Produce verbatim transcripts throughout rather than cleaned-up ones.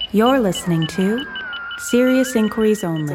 You're listening to Serious Inquiries Only.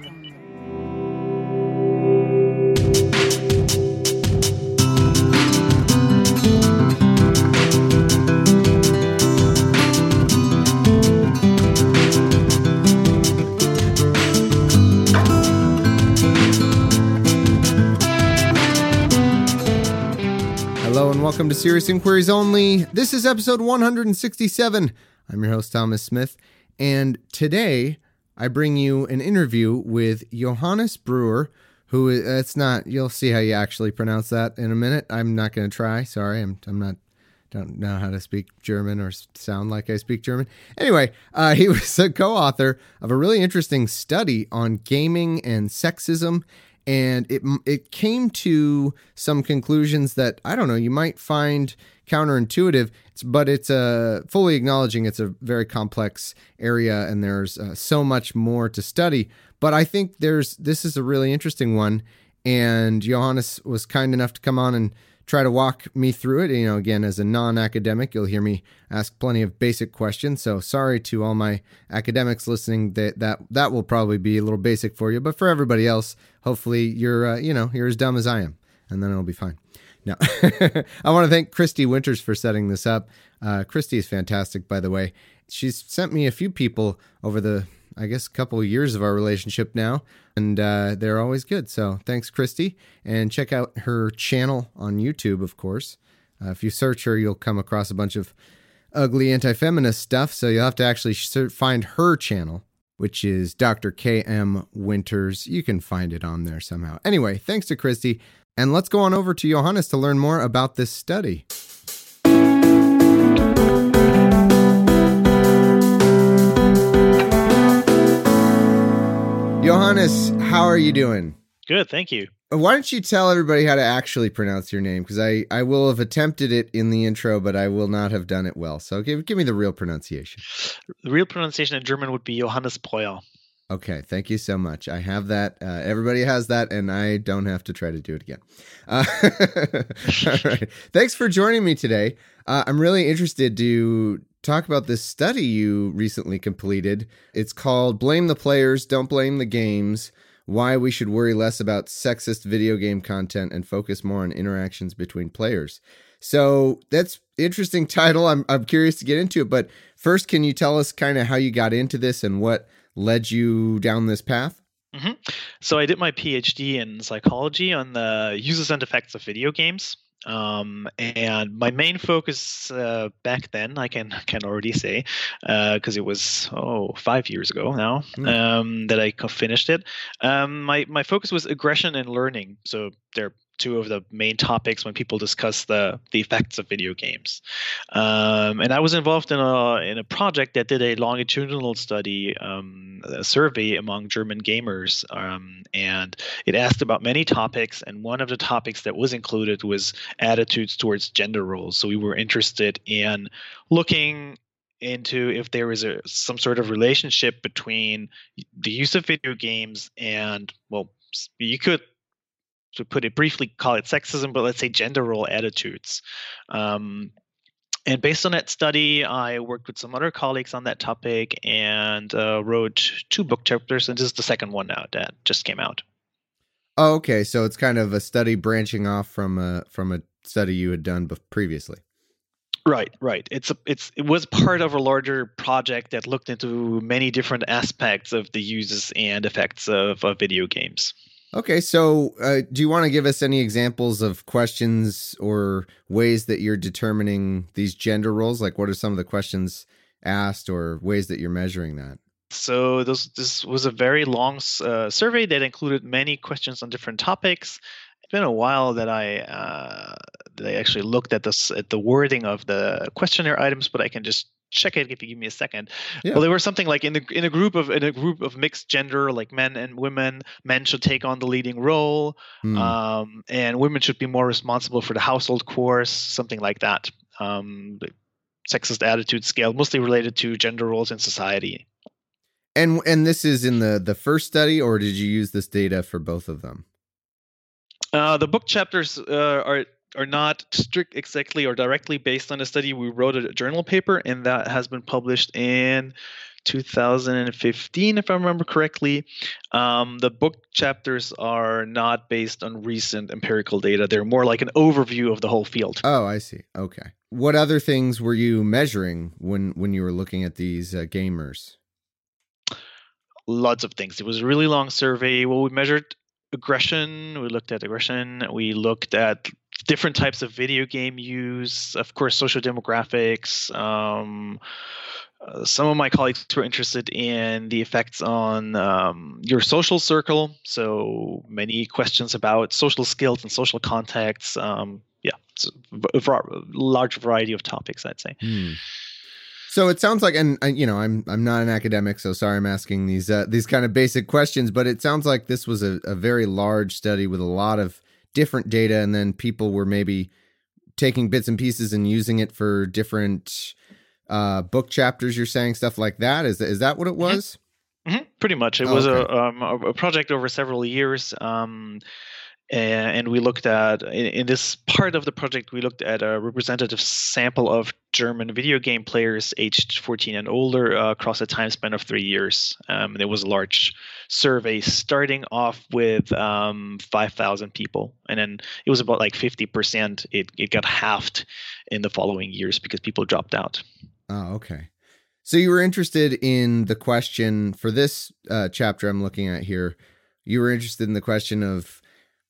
Hello and welcome to Serious Inquiries Only. This is episode one hundred sixty-seven. I'm your host, Thomas Smith, and today I bring you an interview with Johannes Breuer, who is, it's not, you'll see how you actually pronounce that in a minute. I'm not going to try. Sorry, I'm I'm not, don't know how to speak German or sound like I speak German. Anyway, uh, he was a co-author of a really interesting study on gaming and sexism. And it it came to some conclusions that, I don't know, you might find counterintuitive, but it's uh, fully acknowledging it's a very complex area and there's uh, so much more to study. But I think there's this is a really interesting one. And Johannes was kind enough to come on and try to walk me through it. You know, again, as a non-academic, you'll hear me ask plenty of basic questions. So sorry to all my academics listening, that that, that will probably be a little basic for you. But for everybody else, hopefully you're, uh, you know, you're as dumb as I am, and then it'll be fine. Now, I want to thank Christy Winters for setting this up. Uh, Christy is fantastic, by the way. She's sent me a few people over the, I guess, a couple of years of our relationship now, and uh, they're always good. So thanks, Christy. And check out her channel on YouTube, of course. Uh, if you search her, you'll come across a bunch of ugly anti-feminist stuff. So you'll have to actually find her channel, which is Doctor K M Winters. You can find it on there somehow. Anyway, thanks to Christy. And let's go on over to Johannes to learn more about this study. Johannes, how are you doing? Good, thank you. Why don't you tell everybody how to actually pronounce your name? Because I, I will have attempted it in the intro, but I will not have done it well. So give, give me the real pronunciation. The real pronunciation in German would be Johannes Breuer. Okay, thank you so much. I have that. Uh, everybody has that, and I don't have to try to do it again. Uh, all right. Thanks for joining me today. Uh, I'm really interested to talk about this study you recently completed. It's called Blame the Players, Don't Blame the Games, Why We Should Worry Less About Sexist Video Game Content and Focus More on Interactions Between Players. So that's an interesting title. I'm, I'm curious to get into it, but first, can you tell us kind of how you got into this and what led you down this path? Mm-hmm. So I did my PhD in psychology on the uses and effects of video games. Um, and my main focus uh, back then, I can can already say, because uh, it was oh five years ago now mm. um, that I finished it. Um, my my focus was aggression and learning. So they're two of the main topics when people discuss the the effects of video games. Um, and I was involved in a in a project that did a longitudinal study, um, a survey among German gamers, um, and it asked about many topics. And one of the topics that was included was attitudes towards gender roles. So we were interested in looking into if there was a some sort of relationship between the use of video games and, well, you could, to put it briefly, call it sexism, but let's say gender role attitudes. Um, and based on that study, I worked with some other colleagues on that topic and uh, wrote two book chapters, and this is the second one now that just came out. Oh, okay. So it's kind of a study branching off from a from a study you had done previously. Right, right. It's a, it's it was part of a larger project that looked into many different aspects of the uses and effects of, of video games. Okay, so uh, do you want to give us any examples of questions or ways that you're determining these gender roles? Like, what are some of the questions asked or ways that you're measuring that? So this, this was a very long uh, survey that included many questions on different topics. It's been a while that I uh, that I actually looked at this at the wording of the questionnaire items, but I can just check it if you give me a second. Yeah. Well, there was something like in the in a group of in a group of mixed gender, like men and women, men should take on the leading role, mm. um, and women should be more responsible for the household chores, something like that. Um, the sexist attitude scale, mostly related to gender roles in society. And and this is in the the first study, or did you use this data for both of them? Uh, the book chapters uh, are are not strict exactly or directly based on a study. We wrote a journal paper, and that has been published in two thousand fifteen, if I remember correctly. Um, the book chapters are not based on recent empirical data. They're more like an overview of the whole field. Oh, I see. Okay. What other things were you measuring when, when you were looking at these uh, gamers? Lots of things. It was a really long survey. Well, we measured aggression. We looked at aggression. We looked at different types of video game use. Of course, social demographics. Um, uh, some of my colleagues were interested in the effects on um, your social circle. So many questions about social skills and social contacts. Um, yeah, it's a, a large variety of topics, I'd say. Hmm. So it sounds like, and, and you know, I'm I'm not an academic, so sorry I'm asking these uh, these kind of basic questions, but it sounds like this was a, a very large study with a lot of different data, and then people were maybe taking bits and pieces and using it for different uh, book chapters. You're saying stuff like that. Is is that what it was? Mm-hmm. Mm-hmm. Pretty much. It oh, was okay. a, um, a project over several years. Um, And we looked at, in, in this part of the project, we looked at a representative sample of German video game players aged fourteen and older uh, across a time span of three years. Um, there was a large survey starting off with um, five thousand people. And then it was about like fifty percent. It, it got halved in the following years because people dropped out. Oh, okay. So you were interested in the question for this uh, chapter I'm looking at here. You were interested in the question of,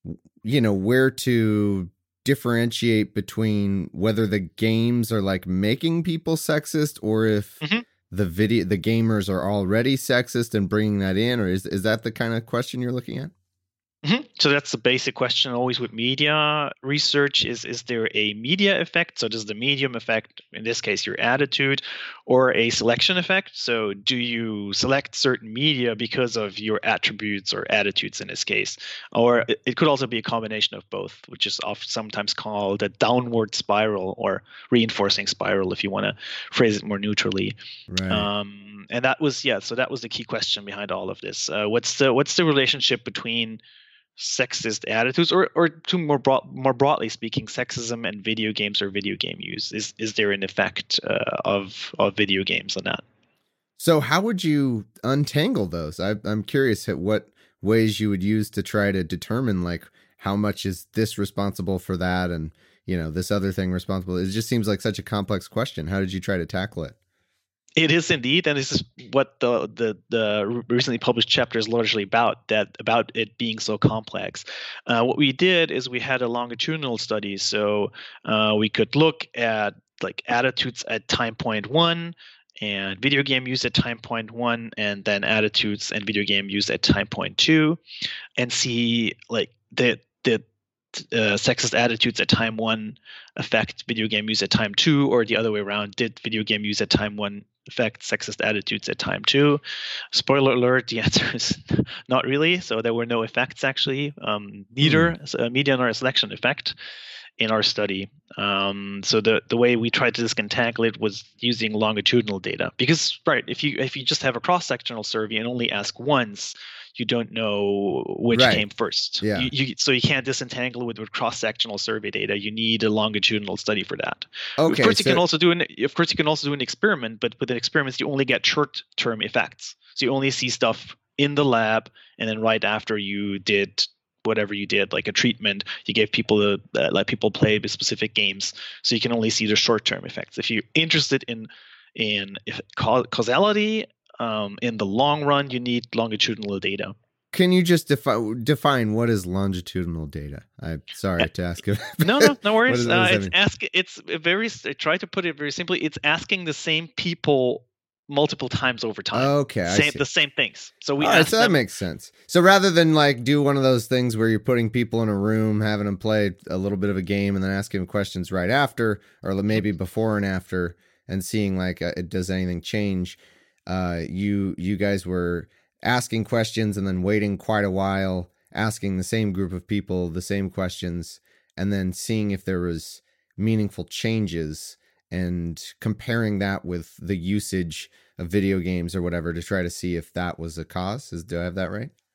you know, where to differentiate between whether the games are like making people sexist or if mm-hmm. the video, the gamers are already sexist and bringing that in, or is, is that the kind of question you're looking at? Mm-hmm. So that's the basic question always with media research is, is there a media effect? So does the medium affect, in this case, your attitude, or a selection effect? So do you select certain media because of your attributes or attitudes in this case? Or it, it could also be a combination of both, which is often sometimes called a downward spiral or reinforcing spiral, if you want to phrase it more neutrally. Right. Um, and that was, yeah, so that was the key question behind all of this. Uh, what's the what's the relationship between sexist attitudes, or or to more broad, more broadly speaking, sexism and video games or video game use? Is is there an effect uh, of of video games on that? So how would you untangle those? I, I'm curious at what ways you would use to try to determine like how much is this responsible for that, and you know this other thing responsible. It just seems like such a complex question. How did you try to tackle it? It is indeed, and this is what the, the the recently published chapter is largely about. That about it being so complex. Uh, what we did is we had a longitudinal study, so uh, we could look at like attitudes at time point one, and video game use at time point one, and then attitudes and video game use at time point two, and see like the the Uh, sexist attitudes at time one affect video game use at time two, or the other way around. Did video game use at time one affect sexist attitudes at time two? Spoiler alert, the answer is not really. So there were no effects actually, um, neither mm. a median or a selection effect in our study. Um, so the the way we tried to disentangle it was using longitudinal data, because right, if you if you just have a cross-sectional survey and only ask once, you don't know which right. came first. Yeah. You, you, so you can't disentangle it with cross-sectional survey data. You need a longitudinal study for that. Okay, of course, you so... can also do an of course you can also do an experiment, but with the experiments you only get short-term effects. So you only see stuff in the lab, and then right after you did whatever you did, like a treatment, you gave people the uh, let people play with specific games. So you can only see the short-term effects. If you're interested in in if causality. Um, in the long run, you need longitudinal data. Can you just defi- define what is longitudinal data? I'm sorry to ask you. no, no, no worries. What does, what uh, it's ask. It's very. I try to put it very simply. It's asking the same people multiple times over time. Okay, I same, see. the same things. So we. All right, ask so them, that makes sense. So rather than like do one of those things where you're putting people in a room, having them play a little bit of a game, and then asking them questions right after, or maybe before and after, and seeing like uh, does anything change. Uh, you you guys were asking questions and then waiting quite a while, asking the same group of people the same questions, and then seeing if there was meaningful changes and comparing that with the usage of video games or whatever to try to see if that was a cause. Is, do I have that right?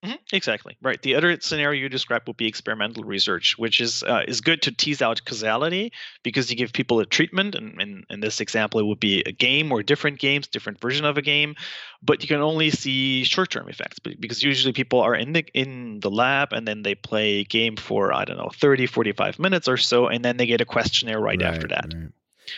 Mhm, exactly right. The other scenario you described would be experimental research, which is uh, is good to tease out causality because you give people a treatment, and in, in this example, it would be a game or different games, different version of a game, but you can only see short-term effects be- because usually people are in the in the lab and then they play a game for I don't know thirty, forty-five minutes or so, and then they get a questionnaire right, Right, after that. right.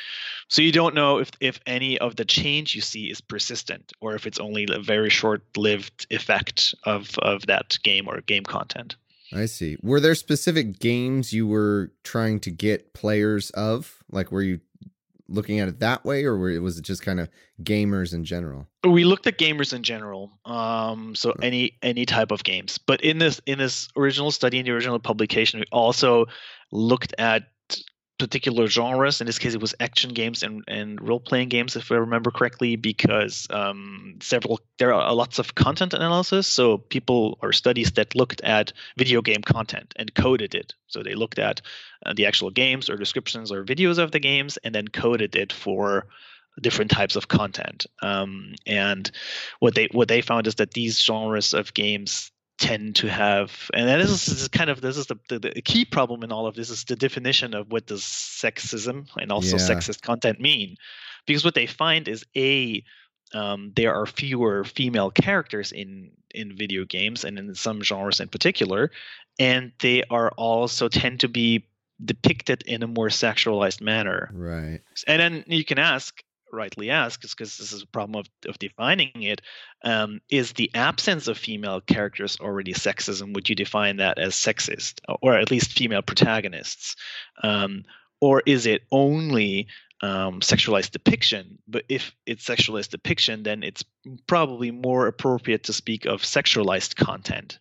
So you don't know if, if any of the change you see is persistent or if it's only a very short-lived effect of, of that game or game content. I see. Were there specific games you were trying to get players of? Like, were you looking at it that way, or were, was it just kind of gamers in general? We looked at gamers in general, um, so any any type of games. But in this in this original study, in the original publication, we also looked at particular genres. In this case, it was action games and, and role-playing games, if I remember correctly, because um, several there are lots of content analysis. So people or studies that looked at video game content and coded it. So they looked at uh, the actual games or descriptions or videos of the games and then coded it for different types of content. Um, and what they what they found is that these genres of games tend to have, and this is, this is kind of this is the, the, the key problem in all of this is the definition of what does sexism and also Yeah. sexist content mean, because what they find is a um, there are fewer female characters in in video games and in some genres in particular, and they are also tend to be depicted in a more sexualized manner. Right. And then you can ask, rightly ask, because this is a problem of, of defining it, um, is the absence of female characters already sexism? Would you define that as sexist, or at least female protagonists? Um, or is it only um, sexualized depiction? But if it's sexualized depiction, then it's probably more appropriate to speak of sexualized content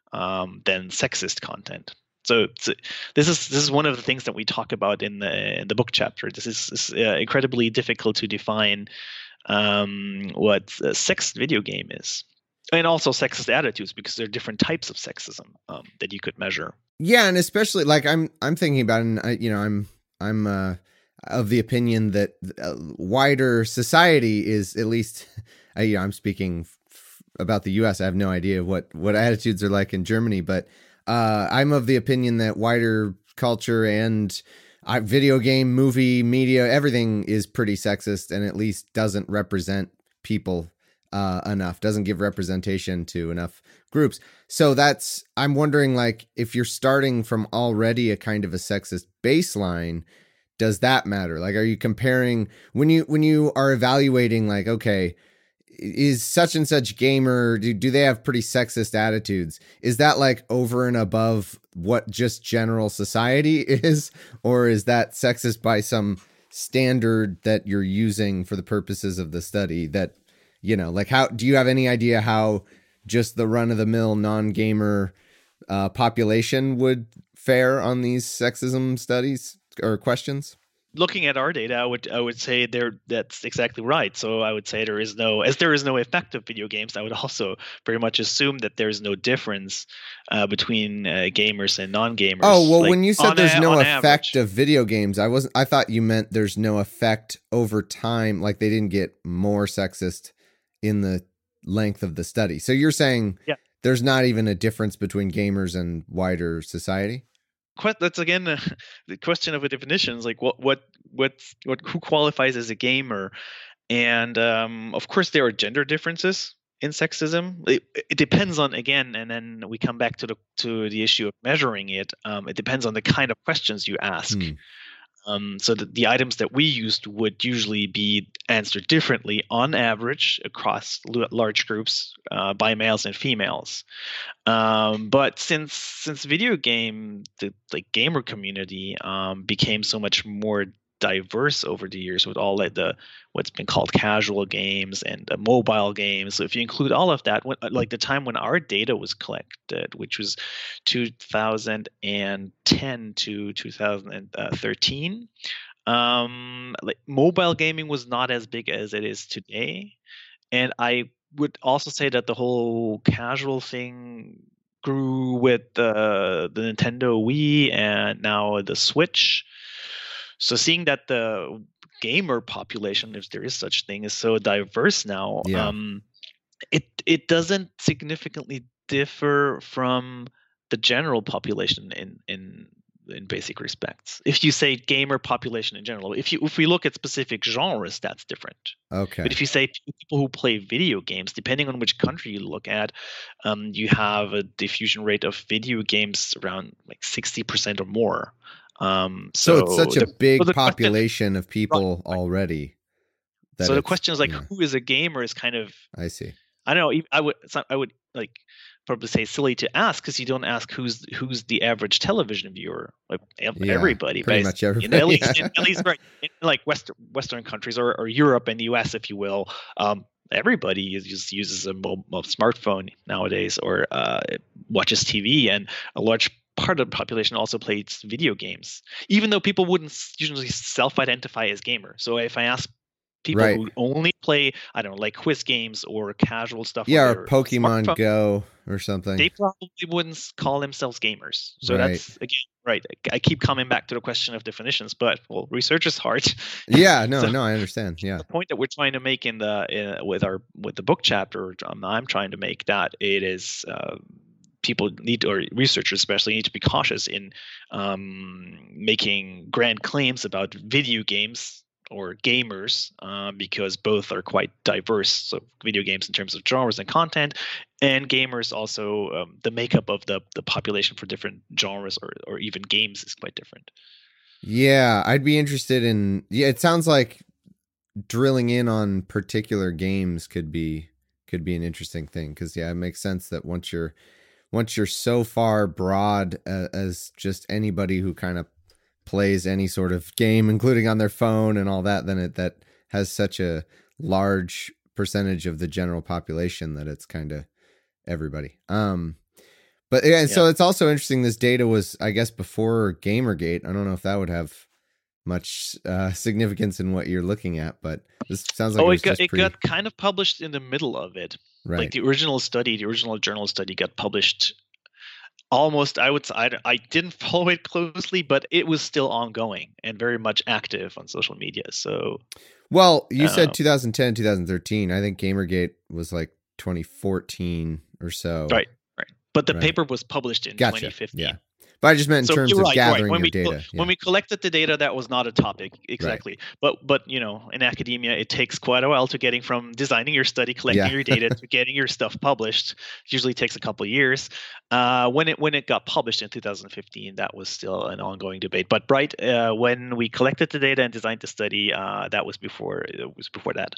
um, than sexist content. So, so this is this is one of the things that we talk about in the in the book chapter. This is, is uh, incredibly difficult to define um, what a sexist video game is, and also sexist attitudes, because there are different types of sexism um, that you could measure. Yeah, and especially like I'm I'm thinking about, and I, you know, I'm I'm uh, of the opinion that uh, wider society is at least. I, you know, I'm speaking f- about the U S. I have no idea what what attitudes are like in Germany, but. Uh, I'm of the opinion that wider culture and uh, video game, movie, media, everything is pretty sexist and at least doesn't represent people uh, enough, doesn't give representation to enough groups. So that's, I'm wondering, like, if you're starting from already a kind of a sexist baseline, does that matter? Like, are you comparing when you when you are evaluating, like, okay, is such and such gamer, do, do they have pretty sexist attitudes? Is that like over and above what just general society is? Or is that sexist by some standard that you're using for the purposes of the study that, you know, like how, do you have any idea how just the run of the mill non-gamer uh, population would fare on these sexism studies or questions? Looking at our data, I would I would say there that's exactly right. So I would say there is no, as there is no effect of video games, I would also very much assume that there's no difference uh, between uh, gamers and non-gamers. Oh, well, like, when you said there's a, no effect average. of video games, I wasn't. I thought you meant there's no effect over time, like they didn't get more sexist in the length of the study. So you're saying yeah. there's not even a difference between gamers and wider society? That's again uh, the question of a definition. Is like what what what what who qualifies as a gamer, and um, of course there are gender differences in sexism. It, it depends on, again, and then we come back to the to the issue of measuring it. Um, it depends on the kind of questions you ask. Hmm. Um, so the, the items that we used would usually be answered differently on average across l- large groups uh, by males and females. Um, but since since video game the like gamer community um, became so much more diverse over the years with all like the what's been called casual games and uh, mobile games. So if you include all of that, when, like the time when our data was collected, which was two thousand ten to two thousand thirteen, um, like mobile gaming was not as big as it is today. And I would also say that the whole casual thing grew with the the Nintendo Wii and now the Switch. So seeing that the gamer population, if there is such thing, is so diverse now, Yeah. um, it it doesn't significantly differ from the general population in in in basic respects. If you say gamer population in general, if you if we look at specific genres, that's different. Okay. But if you say people who play video games, depending on which country you look at, um, you have a diffusion rate of video games around like sixty percent or more. Um, so, so it's such a the, big so the population question, of people right, already. That so the question is like, yeah. who is a gamer is kind of. I see. I don't know. I would. I would like probably say silly to ask because you don't ask who's who's the average television viewer. Like yeah, everybody, pretty much everybody. At least, in, at least right, in like Western Western countries or, or Europe and the U S, if you will. Um, everybody just uses a mobile, smartphone nowadays or uh, watches T V, and a large part of the population also plays video games, even though people wouldn't usually self-identify as gamer. So if I ask people right. who only play, I don't know, like quiz games or casual stuff, yeah, or Pokemon Go or something, they probably wouldn't call themselves gamers. So right. that's again right. I keep coming back to the question of definitions, but well, research is hard. Yeah, no, so, no, I understand. Yeah, the point that we're trying to make in the in, with our with the book chapter, um, I'm trying to make that it is. Uh, people need, or researchers especially, need to be cautious in um, making grand claims about video games or gamers, uh, because both are quite diverse. So video games in terms of genres and content, and gamers also, um, the makeup of the the population for different genres or, or even games is quite different. Yeah, I'd be interested in, yeah, it sounds like drilling in on particular games could be could be an interesting thing, because yeah, it makes sense that once you're once you're so far broad uh, as just anybody who kind of plays any sort of game, including on their phone and all that, then it that has such a large percentage of the general population that it's kind of everybody. Um, but yeah, yeah, so it's also interesting. This data was, I guess, before Gamergate. I don't know if that would have much uh, significance in what you're looking at, but this sounds like oh, it, it, got, it pretty... got kind of published in the middle of it. Right. Like the original study, the original journal study got published almost, I would say, I, I didn't follow it closely, but it was still ongoing and very much active on social media. So, well, you uh, said twenty ten, twenty thirteen. I think Gamergate was like twenty fourteen or so. Right, right. But the right. paper was published in gotcha. twenty fifteen. Yeah. But I just meant in so terms of right, gathering right. when your we, data. When yeah. we collected the data, that was not a topic exactly. Right. But but you know, in academia, it takes quite a while to getting from designing your study, collecting yeah. your data, to getting your stuff published. It usually takes a couple of years. Uh, when it when it got published in two thousand fifteen, that was still an ongoing debate. But right uh, when we collected the data and designed the study, uh, that was before it was before that.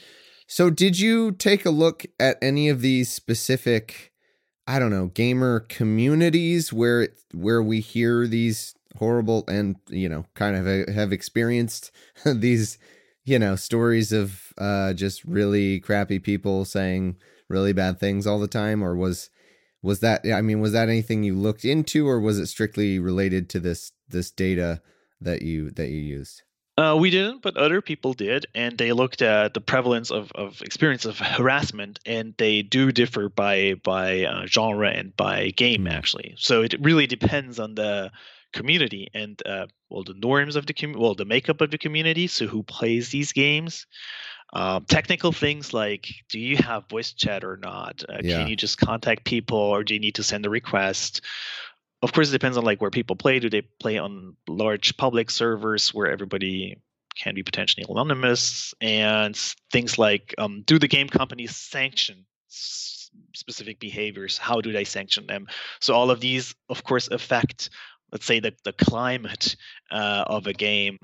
So did you take a look at any of these specific, I don't know, gamer communities where it, where we hear these horrible and, you know, kind of have experienced these, you know, stories of uh, just really crappy people saying really bad things all the time? Or was was that, I mean, was that anything you looked into, or was it strictly related to this this data that you that you used? Uh, we didn't, but other people did, and they looked at the prevalence of, of experience of harassment, and they do differ by by uh, genre and by game, mm. actually. So it really depends on the community and uh, well, the norms of the community, well, the makeup of the community. So who plays these games? Um, technical things like, do you have voice chat or not? Uh, yeah. Can you just contact people, or do you need to send a request? Of course, it depends on like where people play. Do they play on large public servers where everybody can be potentially anonymous? And things like, um, do the game companies sanction s- specific behaviors? How do they sanction them? So all of these, of course, affect, let's say, the, the climate uh, of a game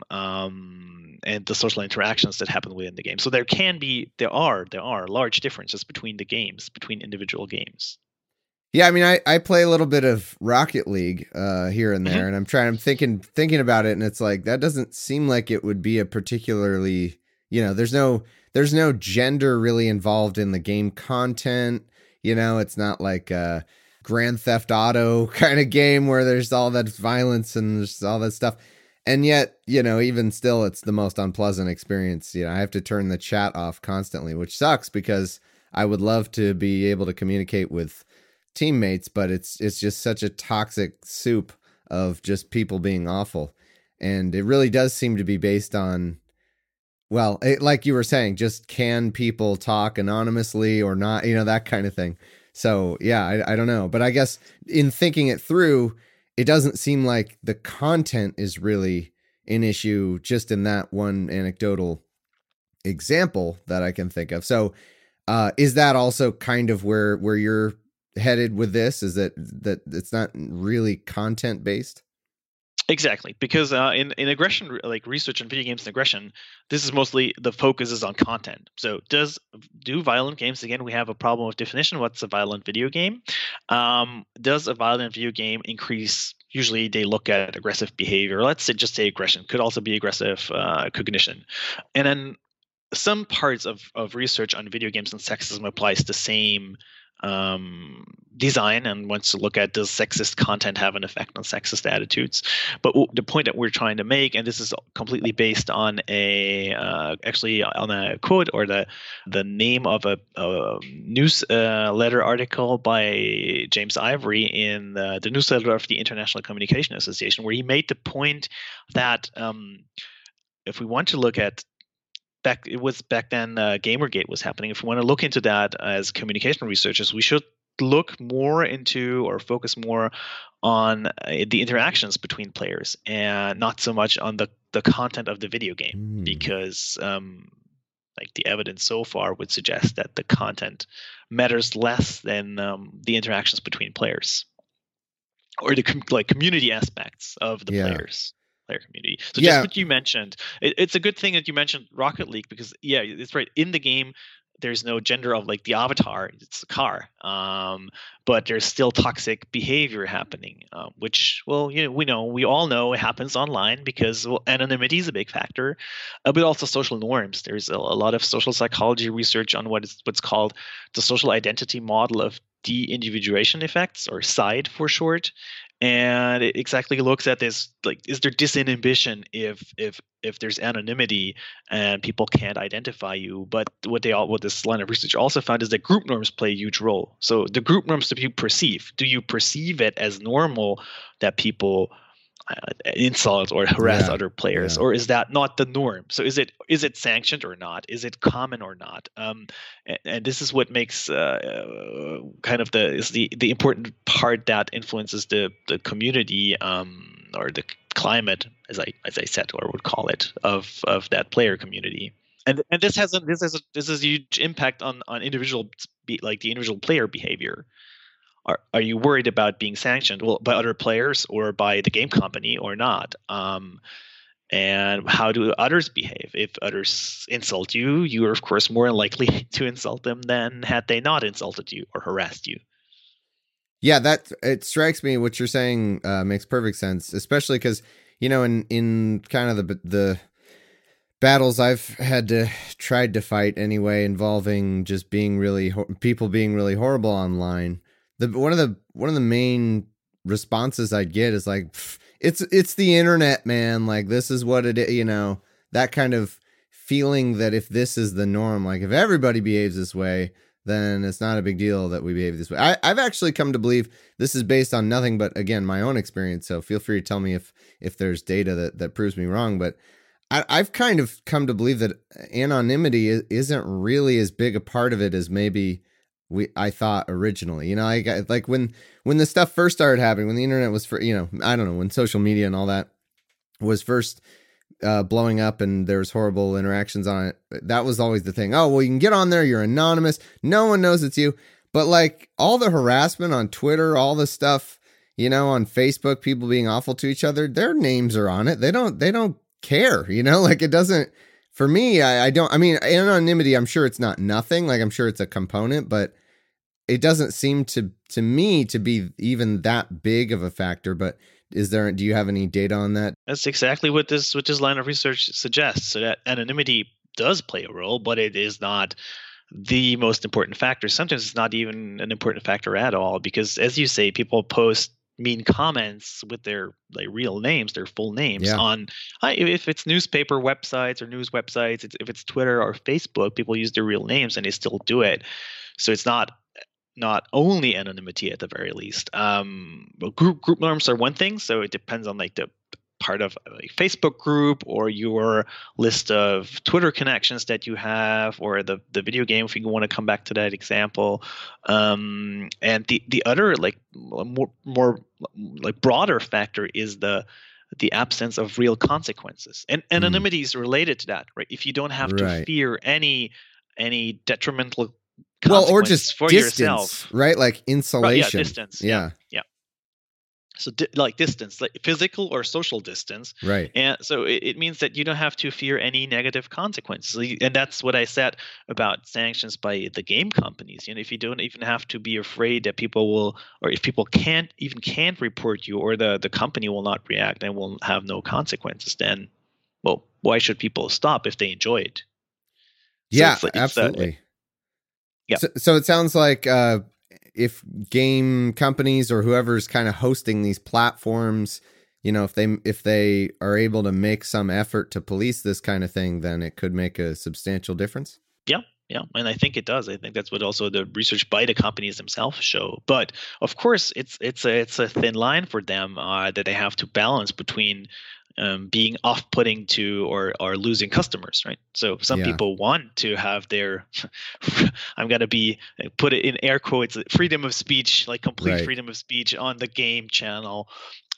um, and the social interactions that happen within the game. So there can be, there are, there are large differences between the games, between individual games. Yeah, I mean, I, I play a little bit of Rocket League uh, here and there, mm-hmm. and I'm trying, I'm thinking, thinking about it, and it's like, that doesn't seem like it would be a particularly, you know, there's no, there's no gender really involved in the game content. You know, it's not like a Grand Theft Auto kind of game where there's all that violence and there's all that stuff. And yet, you know, even still, it's the most unpleasant experience. You know, I have to turn the chat off constantly, which sucks because I would love to be able to communicate with teammates, but it's it's just such a toxic soup of just people being awful. And it really does seem to be based on, well, it, like you were saying, just can people talk anonymously or not, you know, that kind of thing. So yeah, I, I don't know. But I guess in thinking it through, it doesn't seem like the content is really an issue just in that one anecdotal example that I can think of. So uh, is that also kind of where where you're headed with this? Is that that it's not really content based? Exactly, because uh, in in aggression, like research on video games and aggression, this is mostly the focus is on content. So, does do violent games? Again, we have a problem of definition. What's a violent video game? Um, does a violent video game increase? Usually, they look at aggressive behavior. Let's say just say aggression could also be aggressive uh, cognition, and then some parts of of research on video games and sexism applies the same um design and wants to look at, does sexist content have an effect on sexist attitudes? But w- the point that we're trying to make, and this is completely based on a uh, actually on a quote or the the name of a, a newsletter uh, article by James Ivory in the, the newsletter of the International Communication Association, where he made the point that um if we want to look at Back it was back then uh, Gamergate was happening. If we want to look into that as communication researchers, we should look more into or focus more on uh, the interactions between players and not so much on the, the content of the video game, mm. because um, like the evidence so far would suggest that the content matters less than um, the interactions between players or the com- like community aspects of the yeah. players. Player community. So yeah. just what you mentioned, it, it's a good thing that you mentioned Rocket League, because yeah, it's right. In the game, there's no gender of like the avatar; it's a car. Um, but there's still toxic behavior happening, uh, which well, you know, we know, we all know it happens online because well, anonymity is a big factor, uh, but also social norms. There's a, a lot of social psychology research on what is what's called the social identity model of de-individuation effects, or SIDE for short. And it exactly looks at this, like, is there disinhibition if if if there's anonymity and people can't identify you? But what they all what this line of research also found is that group norms play a huge role. So the group norms that you perceive, do you perceive it as normal that people uh, insult or harass yeah, other players, yeah. or is that not the norm? So is it is it sanctioned or not? Is it common or not? Um, and, and this is what makes uh, kind of the is the the important part that influences the the community um, or the climate, as I as I said, or would call it, of of that player community. And and this has a this has a this has a huge impact on on individual like the individual player behavior. Are, are you worried about being sanctioned, well, by other players or by the game company or not? Um, and how do others behave? If others insult you, you are, of course, more likely to insult them than had they not insulted you or harassed you. Yeah, that it strikes me. What you're saying uh, makes perfect sense, especially because, you know, in, in kind of the the battles I've had to tried to fight anyway, involving just being really people being really horrible online. The one of the one of the main responses I get is like, it's it's the internet, man. Like, this is what it is, you know, that kind of feeling that if this is the norm, like if everybody behaves this way, then it's not a big deal that we behave this way. I, I've actually come to believe this is based on nothing but, again, my own experience. So feel free to tell me if if there's data that, that proves me wrong. But I, I've kind of come to believe that anonymity isn't really as big a part of it as maybe we I thought originally. You know, I got, like when when the stuff first started happening, when the internet was for, you know, I don't know, when social media and all that was first uh, blowing up and there was horrible interactions on it, that was always the thing. Oh, well, you can get on there, you're anonymous, no one knows it's you. But like all the harassment on Twitter, all the stuff, you know, on Facebook, people being awful to each other, their names are on it. They don't they don't care, you know, like it doesn't. For me, I, I don't, I mean, anonymity, I'm sure it's not nothing. Like, I'm sure it's a component, but it doesn't seem to, to me to be even that big of a factor. But is there, do you have any data on that? That's exactly what this, what this line of research suggests. So that anonymity does play a role, but it is not the most important factor. Sometimes it's not even an important factor at all, because as you say, people post mean comments with their like real names, their full names yeah. on uh, if it's newspaper websites or news websites, it's, if it's Twitter or Facebook, people use their real names and they still do it. So it's not not only anonymity at the very least. Um, but group group norms are one thing, so it depends on like the part of a Facebook group or your list of Twitter connections that you have, or the, the video game, if you want to come back to that example. Um, and the, the other like more, more like broader factor is the the absence of real consequences. And anonymity mm. is related to that, right? If you don't have right. to fear any any detrimental well, or just for distance, yourself, right? Like insulation. Right, yeah, distance. Yeah, yeah. yeah. So di- like distance, like physical or social distance. Right. And so it, it means that you don't have to fear any negative consequences. And that's what I said about sanctions by the game companies. You know, if you don't even have to be afraid that people will, or if people can't even can't report you, or the, the company will not react and will have no consequences, then, well, why should people stop if they enjoy it? So yeah, it's like, it's absolutely. That, yeah. So, so it sounds like, uh, if game companies or whoever's kind of hosting these platforms, you know, if they if they are able to make some effort to police this kind of thing, then it could make a substantial difference. Yeah, yeah, and I think it does. I think that's what also the research by the companies themselves show. But of course, it's it's a it's a thin line for them uh, that they have to balance between Um, being off-putting to or or losing customers, right? So some yeah. people want to have their, I'm gonna be put it in air quotes, freedom of speech, like complete right. freedom of speech on the game channel.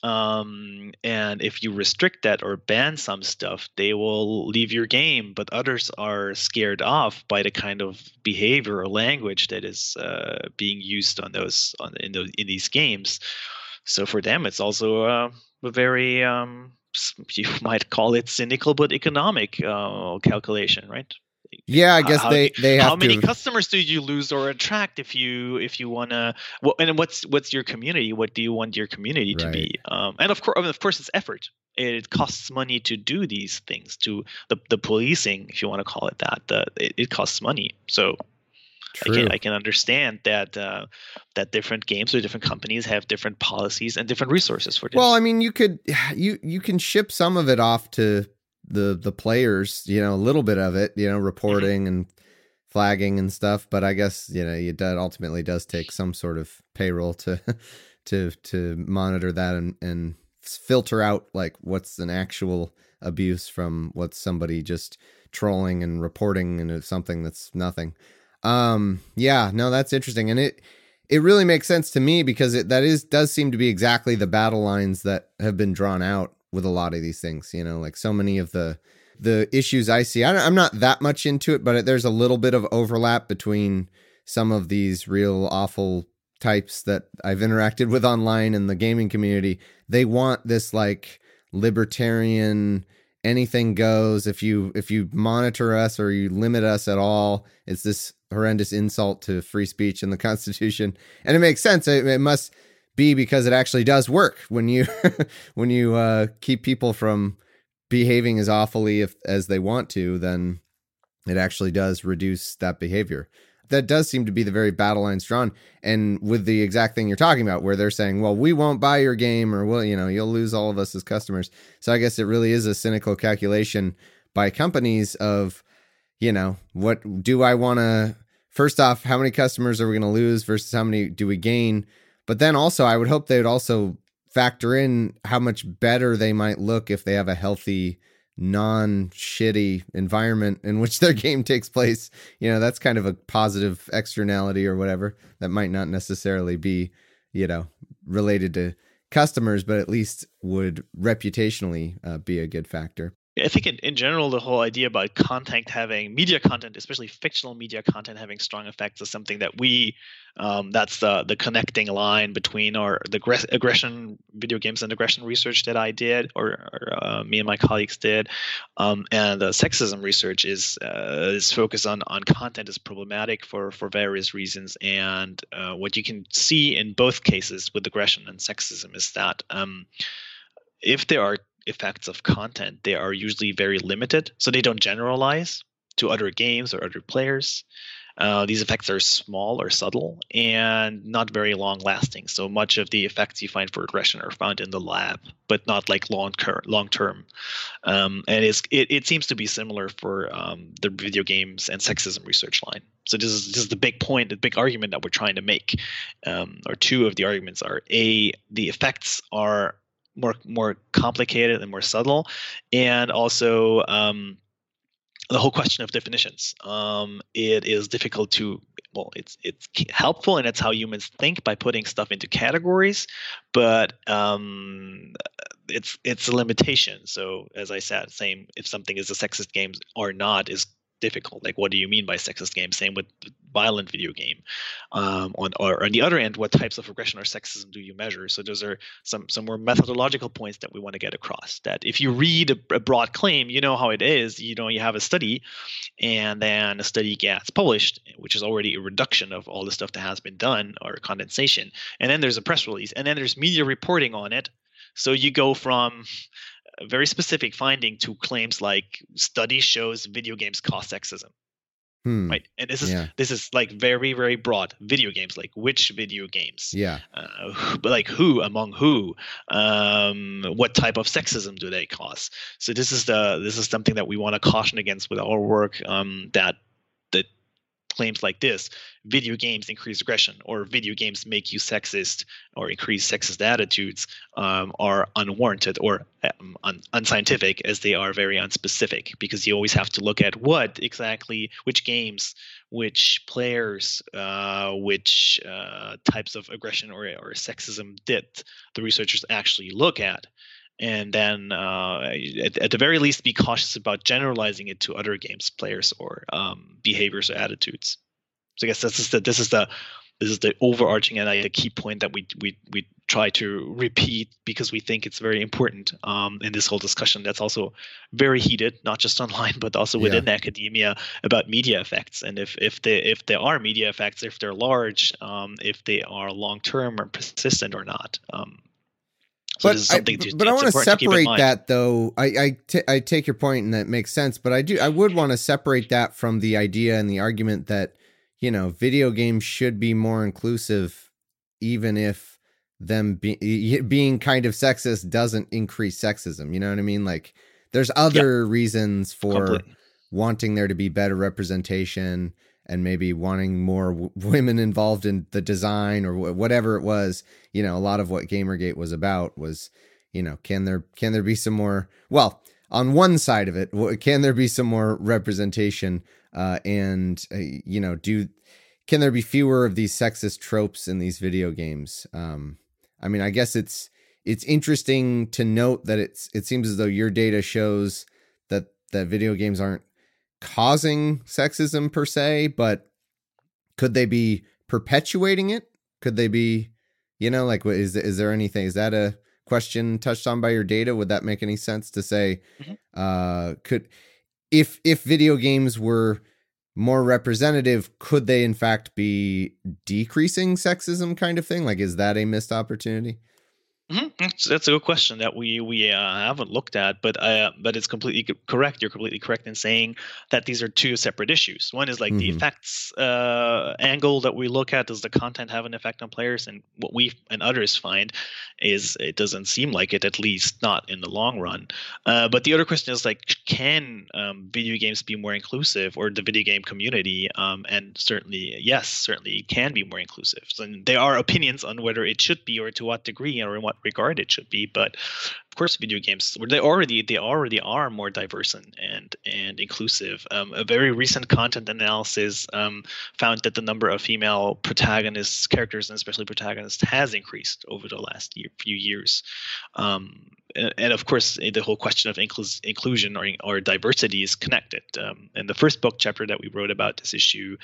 Um, and if you restrict that or ban some stuff, they will leave your game. But others are scared off by the kind of behavior or language that is uh, being used on those on in those in these games. So for them, it's also uh, a very um, you might call it cynical but economic uh, calculation, right? Yeah, I guess how, they they have how many to... customers do you lose or attract if you if you want to? Well, and what's what's your community? What do you want your community right. to be? Um, and of course, of course, it's effort. It costs money to do these things. To the the policing, if you want to call it that, the, it, it costs money. So. True. I can I can understand that uh, that different games or different companies have different policies and different resources for this. Well, I mean, you could you you can ship some of it off to the the players, you know, a little bit of it, you know, reporting mm-hmm. and flagging and stuff. But I guess you know, it does, ultimately does take some sort of payroll to to to monitor that and and filter out like what's an actual abuse from what's somebody just trolling and reporting into something that's nothing. Um, yeah, no, that's interesting. And it, it really makes sense to me because it, that is, does seem to be exactly the battle lines that have been drawn out with a lot of these things, you know, like so many of the, the issues I see. I don't, I'm not that much into it, but there's a little bit of overlap between some of these real awful types that I've interacted with online in the gaming community. They want this like libertarian, anything goes. If you if you monitor us or you limit us at all, it's this horrendous insult to free speech in the Constitution. And it makes sense. It, it must be because it actually does work when you when you uh, keep people from behaving as awfully if, as they want to, then it actually does reduce that behavior. That does seem to be the very battle lines drawn, and with the exact thing you're talking about, where they're saying, well, we won't buy your game, or, well, you know, you'll lose all of us as customers. So I guess it really is a cynical calculation by companies of, you know, what do I want to, first off, how many customers are we going to lose versus how many do we gain? But then also, I would hope they would also factor in how much better they might look if they have a healthy, non-shitty environment in which their game takes place. You know, that's kind of a positive externality or whatever that might not necessarily be, you know, related to customers, but at least would reputationally uh, be a good factor. I think in, in general, the whole idea about content having media content, especially fictional media content, having strong effects is something that we, um, that's the the connecting line between our the aggress- aggression video games and aggression research that I did, or, or uh, me and my colleagues did, um, and the sexism research is uh, is focused on on content is problematic for for various reasons. And uh, what you can see in both cases with aggression and sexism is that um, if there are effects of content, they are usually very limited, so they don't generalize to other games or other players. Uh, these effects are small or subtle and not very long lasting. So much of the effects you find for aggression are found in the lab, but not like long ter- long term. Um, and it's, it, it seems to be similar for um, the video games and sexism research line. So this is this is the big point, the big argument that we're trying to make, um, or two of the arguments are: A, the effects are more more complicated and more subtle, and also um, the whole question of definitions. Um, it is difficult to well, it's it's helpful and it's how humans think by putting stuff into categories, but um, it's it's a limitation. So as I said, same if something is a sexist game or not is difficult. Like, what do you mean by sexist game? Same with violent video game. Um, on or on the other end, what types of aggression or sexism do you measure? So those are some some more methodological points that we want to get across. That if you read a, a broad claim, you know how it is. You know, you have a study, and then a study gets published, which is already a reduction of all the stuff that has been done or condensation. And then there's a press release, and then there's media reporting on it. So you go from a very specific finding to claims like study shows video games cause sexism. Hmm. Right, and this is yeah. this is like very very broad. Video games, like which video games? Yeah, uh, but like who among who? Um, what type of sexism do they cause? So this is the this is something that we want to caution against with our work. Um, that that claims like this, video games increase aggression, or video games make you sexist, or increase sexist attitudes, um, are unwarranted or um, un- unscientific, as they are very unspecific, because you always have to look at what exactly, which games, which players, uh, which uh, types of aggression or, or sexism did the researchers actually look at. And then, uh, at, at the very least, be cautious about generalizing it to other games players or um, behaviors or attitudes. So I guess this is the this is the this is the overarching and the key point that we we we try to repeat, because we think it's very important um, in this whole discussion. That's also very heated, not just online but also within yeah. academia, about media effects. And if if they if there are media effects, if they're large, um, if they are long term or persistent or not. Um, So but I, to, but I want to separate that, though. I I, t- I take your point, and that makes sense. But I do I would want to separate that from the idea and the argument that, you know, video games should be more inclusive, even if them be, being kind of sexist doesn't increase sexism. You know what I mean? Like, there's other yeah. reasons for Completely. wanting there to be better representation, and maybe wanting more w- women involved in the design or w- whatever it was. You know, a lot of what Gamergate was about was, you know, can there can there be some more? Well, on one side of it, can there be some more representation? Uh, and uh, you know, do can there be fewer of these sexist tropes in these video games? Um, I mean, I guess it's it's interesting to note that it's it seems as though your data shows that that video games aren't causing sexism per se, but could they be perpetuating it? Could they be, you know, like, is is there anything? Is that a question touched on by your data? Would that make any sense to say? Mm-hmm. Uh, could if if video games were more representative, could they in fact be decreasing sexism, kind of thing? Like, is that a missed opportunity? Mm-hmm. That's, that's a good question that we we uh, haven't looked at, but uh, but it's completely correct. You're completely correct in saying that these are two separate issues. One is like mm-hmm. the effects uh, angle that we look at. Does the content have an effect on players? And what we and others find is it doesn't seem like it, at least not in the long run. Uh, but the other question is like, can um, video games be more inclusive, or the video game community? Um, and certainly, yes, certainly it can be more inclusive. So, and there are opinions on whether it should be, or to what degree, or in what regard it should be. But of course, video games they already they already are more diverse and and, and inclusive. Um, a very recent content analysis um, found that the number of female protagonists, characters, and especially protagonists, has increased over the last year, few years. Um, and, and of course, the whole question of inclus- inclusion or or diversity is connected. Um, in the first book chapter that we wrote about this issue,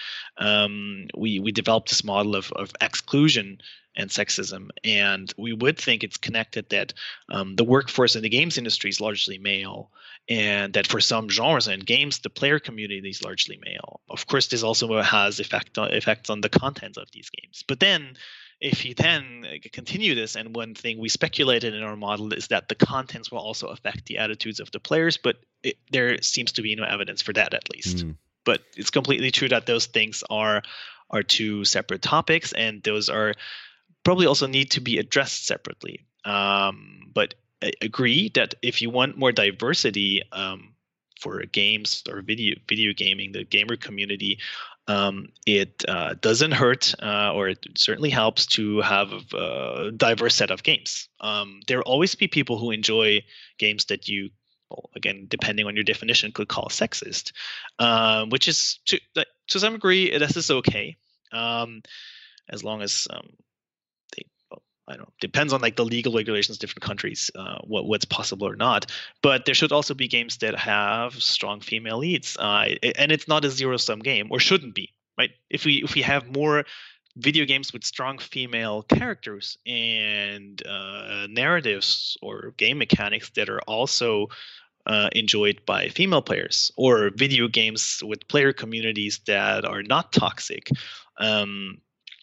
um, we we developed this model of of exclusion and sexism, and we would think it's connected that um, the workforce in the games industry is largely male, and that for some genres and games, the player community is largely male. Of course, this also has effect on, effects on the content of these games. But then, if you then continue this, and one thing we speculated in our model is that the contents will also affect the attitudes of the players, but it, there seems to be no evidence for that, at least. Mm. But it's completely true that those things are are two separate topics, and those are probably also need to be addressed separately. Um, but I agree that if you want more diversity um, for games or video video gaming, the gamer community, Um, it uh, doesn't hurt, uh, or it certainly helps to have a diverse set of games. Um, there will always be people who enjoy games that you, well, again, depending on your definition, could call sexist, um, which is to to some degree this is okay, um, as long as um, they. Well, I don't know. Depends on like the legal regulations, different countries, uh, what what's possible or not. But there should also be games that have strong female leads, uh, and it's not a zero sum game, or shouldn't be, right? If we if we have more video games with strong female characters and uh, narratives or game mechanics that are also uh, enjoyed by female players, or video games with player communities that are not toxic. Um,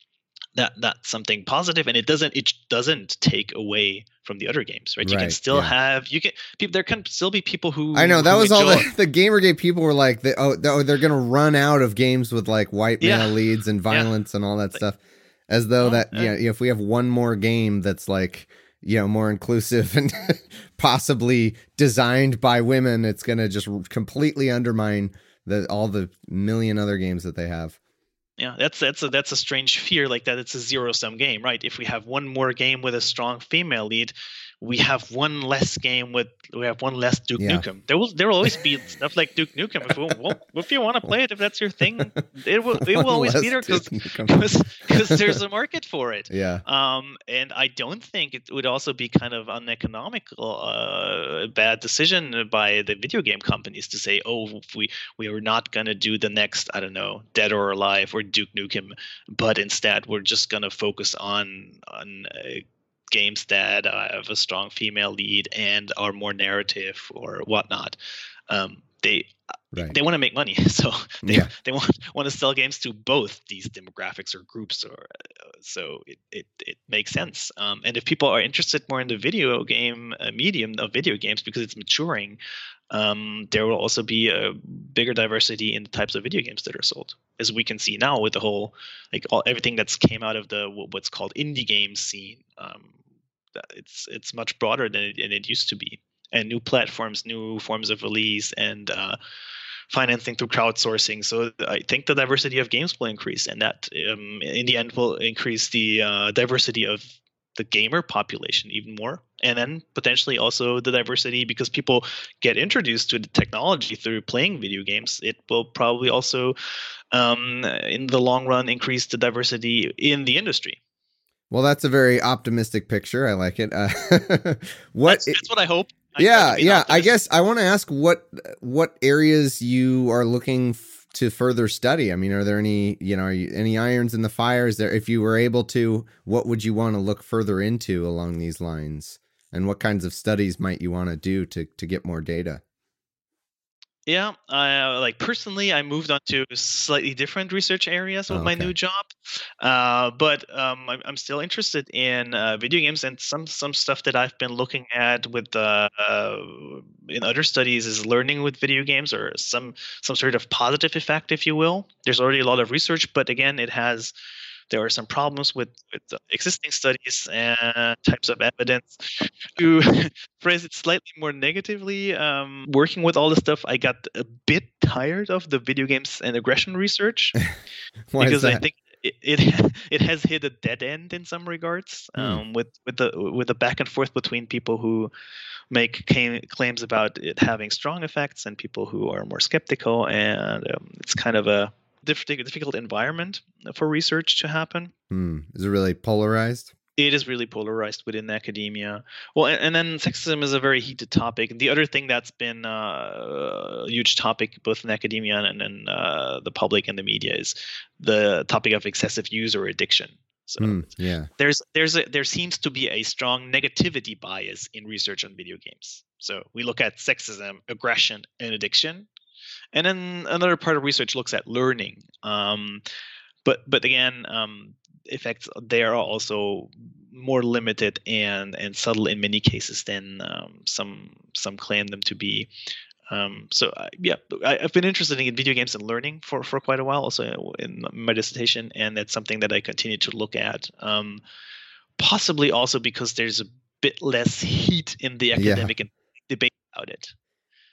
that that's something positive, and it doesn't it doesn't take away from the other games, right? You Right, can still yeah. have you can people. There can still be people who I know that who was all enjoy- the, the Gamergate people were like, they, oh, oh, they're going to run out of games with like white male Yeah. leads and violence and all that stuff. As though Well, that, uh, you know, if we have one more game that's like, you know, more inclusive and possibly designed by women, it's going to just completely undermine the all the million other games that they have. Yeah, that's that's a that's a strange fear, like that it's a zero sum game, right? If we have one more game with a strong female lead, we have one less game with we have one less Duke Yeah. Nukem. There will there will always be stuff like Duke Nukem. If, we, well, if you want to play it, if that's your thing, it will it will always be there because Duke Nukem. because there's a market for it. Yeah. Um, and I don't think it would also be kind of uneconomical, uh, bad decision by the video game companies to say, oh, we we are not going to do the next, I don't know, Dead or Alive or Duke Nukem, but instead we're just going to focus on on uh, games that uh, have a strong female lead and are more narrative or whatnot. Um, they Right. they want to make money, so they Yeah. they want want to sell games to both these demographics or groups, or uh, so it, it it makes sense. Um, and if people are interested more in the video game uh, medium of video games because it's maturing, um, there will also be a bigger diversity in the types of video games that are sold, as we can see now with the whole like all everything that's came out of the what's called indie game scene. Um, it's it's much broader than it, than it used to be, and new platforms, new forms of release, and uh, financing through crowdsourcing. So I think the diversity of games will increase, and that um, in the end will increase the uh, diversity of the gamer population even more, and then potentially also the diversity, because people get introduced to the technology through playing video games. It will probably also, um, in the long run, increase the diversity in the industry. Well, that's a very optimistic picture. I like it. Uh, what? That's, that's what I hope. I yeah, try to be an yeah. I optimist. guess I want to ask what what areas you are looking f- to further study. I mean, are there any you know are you, any irons in the fire? Is there, if you were able to, what would you want to look further into along these lines? And what kinds of studies might you want to do to to get more data? Yeah, I, uh, like personally, I moved on to slightly different research areas with Oh, my okay. new job, uh, but um, I'm, I'm still interested in uh, video games, and some some stuff that I've been looking at with uh, uh, in other studies is learning with video games, or some some sort of positive effect, if you will. There's already a lot of research, but again, it has. There are some problems with, with the existing studies and types of evidence. To phrase it slightly more negatively, um, working with all the stuff, I got a bit tired of the video games and aggression research Why because is I that? think it, it it has hit a dead end in some regards, Hmm. um, with with the with the back and forth between people who make ca- claims about it having strong effects and people who are more skeptical, and um, it's kind of a diff- difficult environment for research to happen. Hmm. Is it really polarized? It is really polarized within academia. Well, and, and then sexism is a very heated topic. And the other thing that's been uh, a huge topic both in academia and in uh, the public and the media is the topic of excessive use or addiction. So Hmm. Yeah. there's there's a, there seems to be a strong negativity bias in research on video games. So we look at sexism, aggression, and addiction, and then another part of research looks at learning. Um, but but again, um, effects there are also more limited and and subtle in many cases than um, some some claim them to be. Um, so uh, yeah, I, I've been interested in video games and learning for, for quite a while, also in my dissertation, and that's something that I continue to look at. Um, possibly also because there's a bit less heat in the Yeah. academic and debate about it.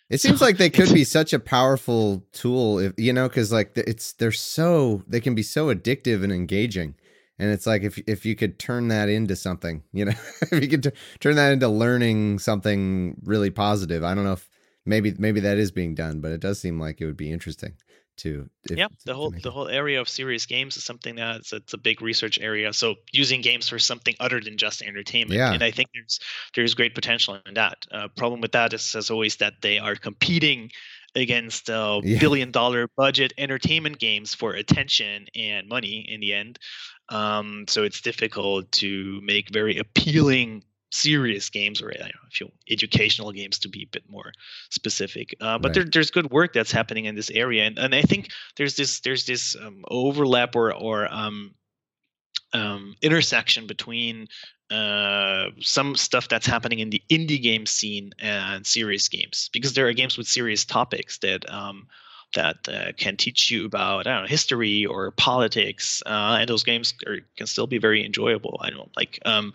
It seems so, like they could be such a powerful tool, if you know, because like it's they're so they can be so addictive and engaging, and it's like if if you could turn that into something, you know, if you could t- turn that into learning something really positive. I don't know if maybe maybe that is being done, but it does seem like it would be interesting to. If, yeah, the whole the it. whole area of serious games is something that's it's a big research area. So using games for something other than just entertainment, yeah. and I think there's there's great potential in that. Uh, problem with that is, as always, that they are competing against uh, yeah. billion dollar budget entertainment games for attention and money in the end. Um, so it's difficult to make very appealing serious games, or I don't know, if you educational games to be a bit more specific. Uh, but right. there, there's good work that's happening in this area, and, and I think there's this there's this um, overlap or or um, um, intersection between uh, some stuff that's happening in the indie game scene and serious games, because there are games with serious topics that um, that uh, can teach you about I don't know history or politics, uh, and those games are, can still be very enjoyable. I don't like um,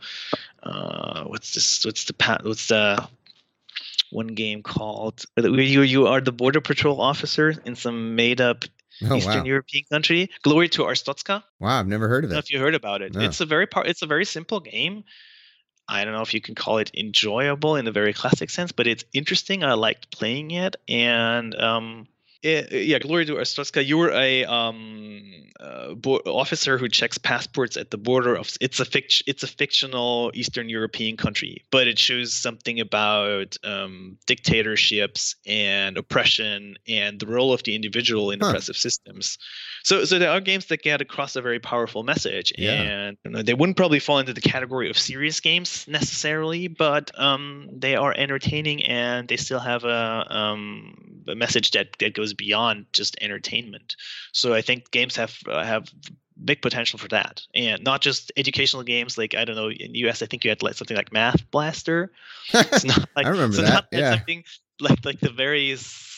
uh, what's this? What's the what's the one game called? You you are the border patrol officer in some made up oh, Eastern wow. European country. Glory to Arstotzka. Wow, I've never heard of it. I don't know if you heard about it. No. It's a very part. It's a very simple game. I don't know if you can call it enjoyable in a very classic sense, but it's interesting. I liked playing it, and um, it, yeah, Glory to Arstotzka. You were a um, uh, bo- officer who checks passports at the border of. It's a fict- It's a fictional Eastern European country, but it shows something about um, dictatorships and oppression and the role of the individual in huh. oppressive systems. So, so there are games that get across a very powerful message, yeah. and you know, they wouldn't probably fall into the category of serious games necessarily, but um, they are entertaining and they still have a, um, a message that, that goes beyond just entertainment. So I think games have uh, have big potential for that, and not just educational games. Like I don't know, in the U S I think you had like something like Math Blaster. It's not like, I remember so that. Not, yeah. Something like like the very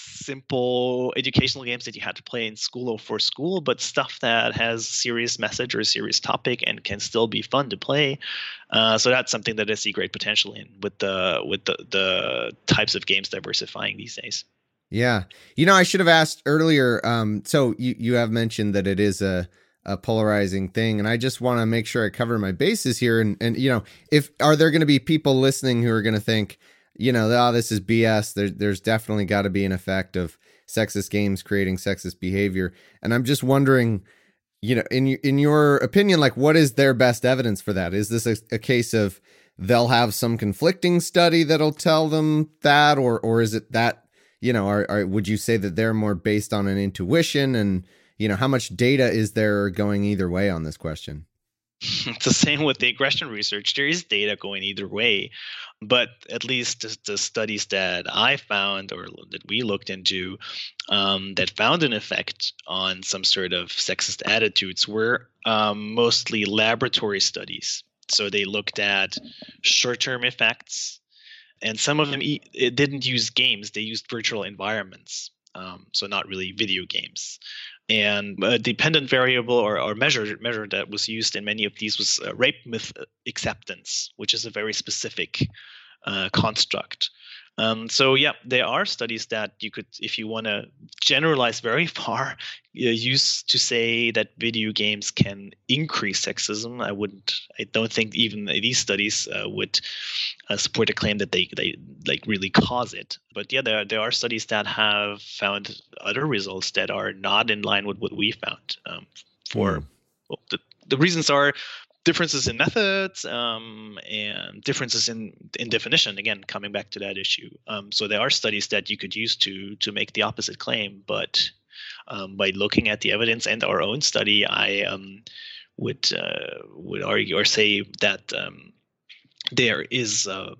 simple educational games that you had to play in school or for school, but stuff that has serious message or a serious topic and can still be fun to play. Uh, so that's something that I see great potential in with the with the the types of games diversifying these days. Yeah, you know, I should have asked earlier. Um, so you you have mentioned that it is a a polarizing thing, and I just want to make sure I cover my bases here. And and you know, if are there going to be people listening who are going to think, you know, oh, this is B S. There, there's definitely got to be an effect of sexist games creating sexist behavior. And I'm just wondering, you know, in in your opinion, like, what is their best evidence for that? Is this a, a case of they'll have some conflicting study that'll tell them that, or or is it that, you know, are, are would you say that they're more based on an intuition? And, you know, how much data is there going either way on this question? It's the same with the aggression research. There is data going either way, but at least the, the studies that I found or that we looked into um, that found an effect on some sort of sexist attitudes were um, mostly laboratory studies. So they looked at short-term effects, and some of them e- it didn't use games. They used virtual environments, um, so not really video games. And a dependent variable or, or measure measure that was used in many of these was uh, rape myth acceptance, which is a very specific uh, construct. Um, so yeah, there are studies that you could, if you want to generalize very far, uh, use to say that video games can increase sexism. I wouldn't. I don't think even these studies uh, would uh, support a claim that they they like really cause it. But yeah, there there are studies that have found other results that are not in line with what we found. Um, for mm. well, the the reasons are differences in methods um, and differences in in definition. Again, coming back to that issue. Um, so there are studies that you could use to to make the opposite claim, but um, by looking at the evidence and our own study, I um, would uh, would argue or say that um, there is, uh,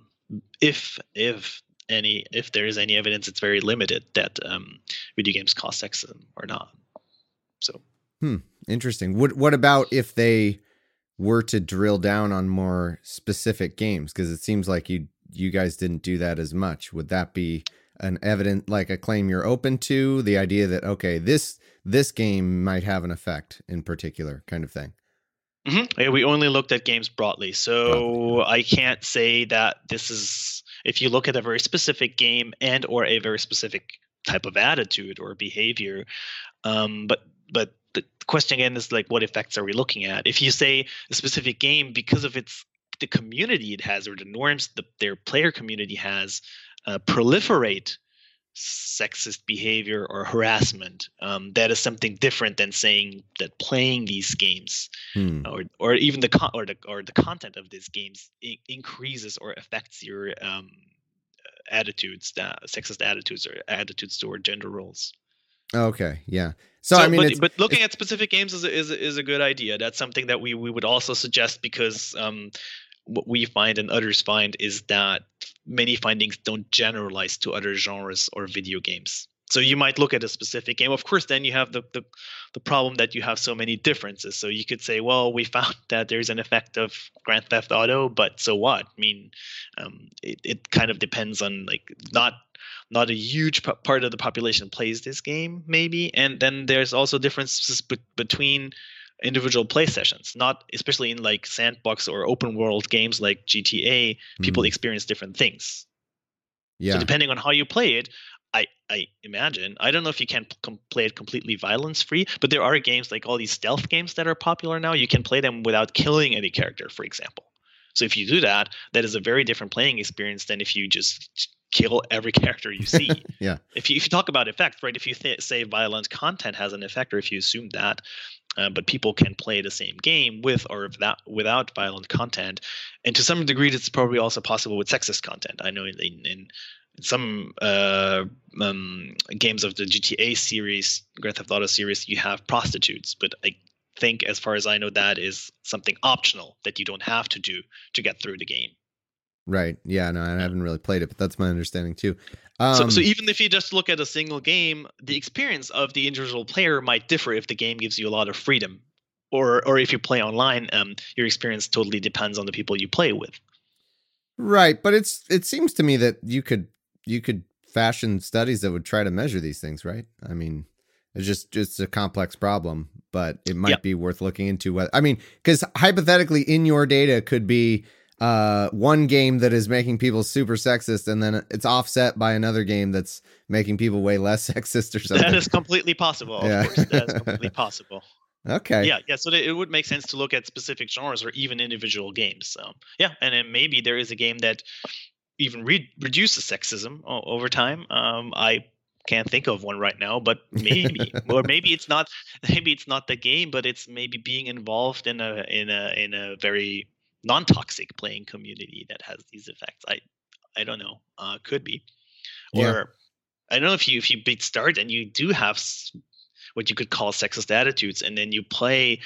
if if any if there is any evidence, it's very limited that um, video games cause sexism or not. So, hmm, interesting. What what about if they were to drill down on more specific games? Because it seems like you you guys didn't do that as much. Would that be an evident, like a claim you're open to? The idea that, okay, this this game might have an effect in particular, kind of thing. Mm-hmm. Yeah, we only looked at games broadly, so broadly. I can't say that this is. If you look at a very specific game and or a very specific type of attitude or behavior, um, but but the question again is like, what effects are we looking at? If you say a specific game because of its the community it has or the norms the, their player community has uh, proliferate sexist behavior or harassment, um, that is something different than saying that playing these games hmm. or or even the con- or the or the content of these games I- increases or affects your um, attitudes, uh, sexist attitudes or attitudes toward gender roles. Okay, yeah. So, so I mean, but, it's, but looking it's, at specific games is a, is a, is a good idea. That's something that we we would also suggest because um, what we find and others find is that many findings don't generalize to other genres or video games. So you might look at a specific game. Of course, then you have the, the the problem that you have so many differences. So you could say, well, we found that there's an effect of Grand Theft Auto, but so what? I mean, um, it, it kind of depends on like not not a huge p- part of the population plays this game, maybe. And then there's also differences be- between individual play sessions, not especially in like sandbox or open world games like G T A, people mm. experience different things. Yeah. So depending on how you play it, I, I imagine, I don't know if you can com- play it completely violence free, but there are games like all these stealth games that are popular now. You can play them without killing any character, for example. So if you do that, that is a very different playing experience than if you just kill every character you see. Yeah. If you if you talk about effect, right? If you th- say violent content has an effect, or if you assume that, uh, but people can play the same game with or without without violent content, and to some degree, it's probably also possible with sexist content. I know in in, in some uh, um, games of the G T A series, Grand Theft Auto series, you have prostitutes, but I think, as far as I know, that is something optional that you don't have to do to get through the game. Right. Yeah. No, I haven't really played it, but that's my understanding too. Um, so, so even if you just look at a single game, the experience of the individual player might differ if the game gives you a lot of freedom, or or if you play online, um, your experience totally depends on the people you play with. Right, but it's it seems to me that you could you could fashion studies that would try to measure these things, right? I mean, it's just just a complex problem, but it might yeah. be worth looking into. What I mean, because hypothetically, in your data could be uh, one game that is making people super sexist, and then it's offset by another game that's making people way less sexist or something. That is completely possible. Of Yeah. course, that is completely possible. Okay. Yeah, yeah. So it would make sense to look at specific genres or even individual games. So yeah, and then maybe there is a game that even re- reduces sexism o- over time. Um, I can't think of one right now, but maybe, or maybe it's not. Maybe it's not the game, but it's maybe being involved in a in a in a very non-toxic playing community that has these effects. I I don't know. Uh, could be, or Yeah. I don't know if you if you beat start and you do have s- what you could call sexist attitudes, and then you play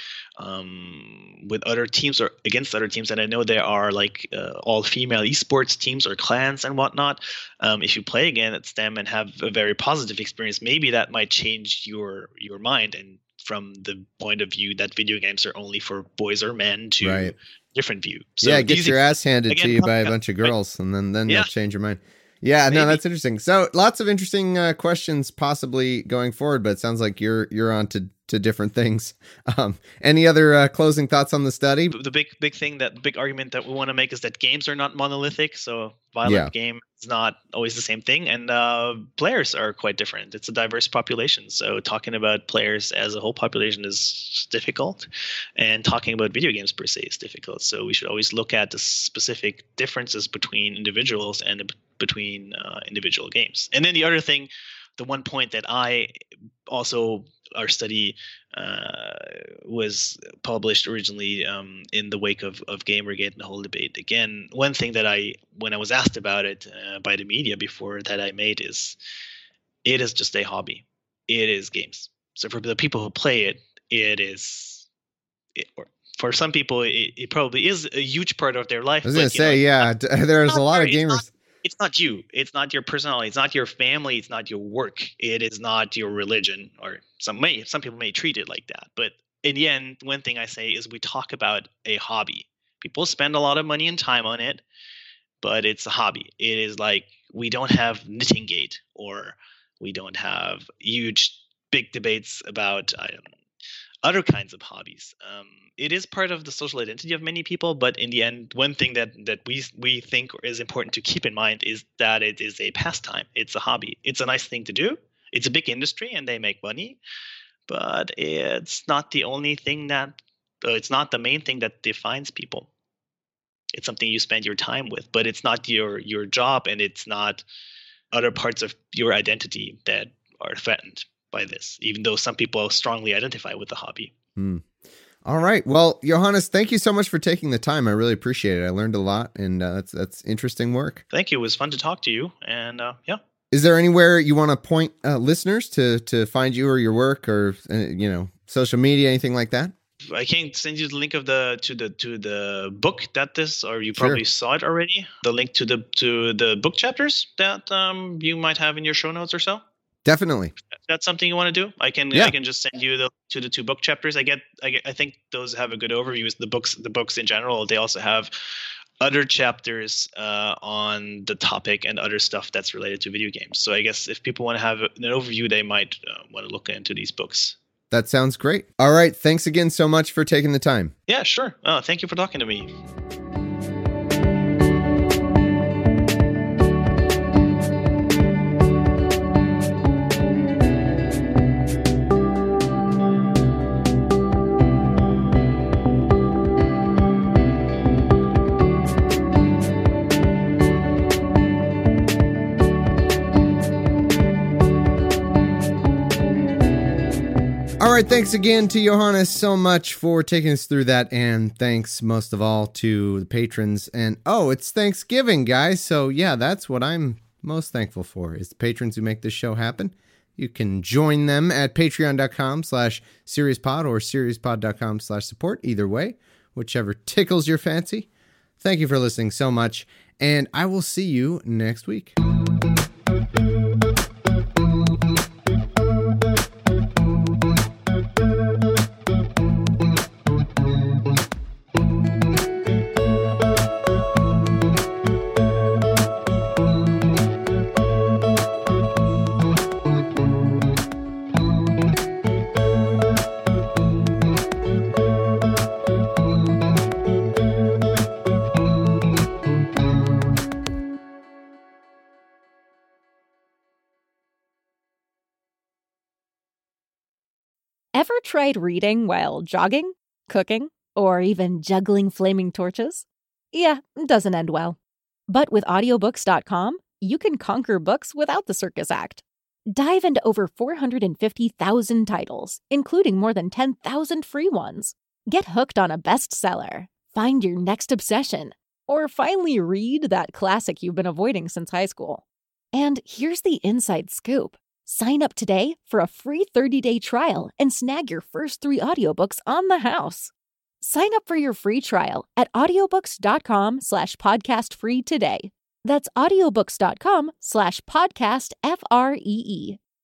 um, with other teams or against other teams. And I know there are like uh, all female esports teams or clans and whatnot. Um, if you play against them and have a very positive experience, maybe that might change your your mind and from the point of view that video games are only for boys or men to Right. different view. So yeah, get these your ex- ass handed again, to you by a yeah, bunch of right. girls, and then then Yeah. you'll change your mind. Yeah, no, Maybe. that's interesting. So lots of interesting uh, questions possibly going forward, but it sounds like you're you're on to, to different things. Um, any other uh, closing thoughts on the study? The big big thing that big argument that we want to make is that games are not monolithic. So violent Yeah. game is not always the same thing, and uh, players are quite different. It's a diverse population. So talking about players as a whole population is difficult, and talking about video games per se is difficult. So we should always look at the specific differences between individuals and b- between uh, individual games. And then the other thing, the one point that I also our study uh, was published originally um, in the wake of, of Gamergate and the whole debate. Again, one thing that I, when I was asked about it uh, by the media before that I made is, it is just a hobby. It is games. So for the people who play it, it is, it, or for some people, it, it probably is a huge part of their life. I was but, gonna you know, say, it's yeah, not- d- there's a not lot of very- it's gamers. not- it's not you. It's not your personality. It's not your family. It's not your work. It is not your religion. Or some may some people may treat it like that. But in the end, one thing I say is we talk about a hobby. People spend a lot of money and time on it, but it's a hobby. It is like we don't have Knitting Gate, or we don't have huge big debates about I don't other kinds of hobbies. Um, it is part of the social identity of many people, but in the end, one thing that that we we think is important to keep in mind is that it is a pastime. It's a hobby. It's a nice thing to do. It's a big industry, and they make money, but it's not the only thing that. Uh, it's not the main thing that defines people. It's something you spend your time with, but it's not your your job, and it's not other parts of your identity that are threatened by this, even though some people strongly identify with the hobby. Mm. All right. Well, Johannes, thank you so much for taking the time. I really appreciate it. I learned a lot, and uh, that's that's interesting work. Thank you. It was fun to talk to you, and uh, yeah. Is there anywhere you want to point uh, listeners to to find you or your work, or uh, you know, social media, anything like that? I can send you the link of the to the to the book that this, or you probably Sure. saw it already. The link to the to the book chapters that um you might have in your show notes or so. Definitely. If that's something you want to do, I can Yeah. I can just send you the to the two book chapters. I get I get, I think those have a good overview. The books the books in general, they also have other chapters uh, on the topic and other stuff that's related to video games. So I guess if people want to have an overview, they might uh, want to look into these books. That sounds great. All right. Thanks again so much for taking the time. Yeah, sure. Uh, thank you for talking to me. All right, thanks again to Johannes so much for taking us through that, and thanks most of all to the patrons. And oh, it's Thanksgiving, guys, so yeah, that's what I'm most thankful for, is the patrons who make this show happen. You can join them at patreon.com slash seriouspod or seriouspod.com slash support, either way, whichever tickles your fancy. Thank you for listening so much, and I will see you next week. Ever tried reading while jogging, cooking, or even juggling flaming torches? Yeah, it doesn't end well. But with audiobooks dot com, you can conquer books without the circus act. Dive into over four hundred fifty thousand titles, including more than ten thousand free ones. Get hooked on a bestseller, find your next obsession, or finally read that classic you've been avoiding since high school. And here's the inside scoop. Sign up today for a free thirty-day trial and snag your first three audiobooks on the house. Sign up for your free trial at audiobooks.com slash podcast free today. That's audiobooks.com slash podcast F R E E.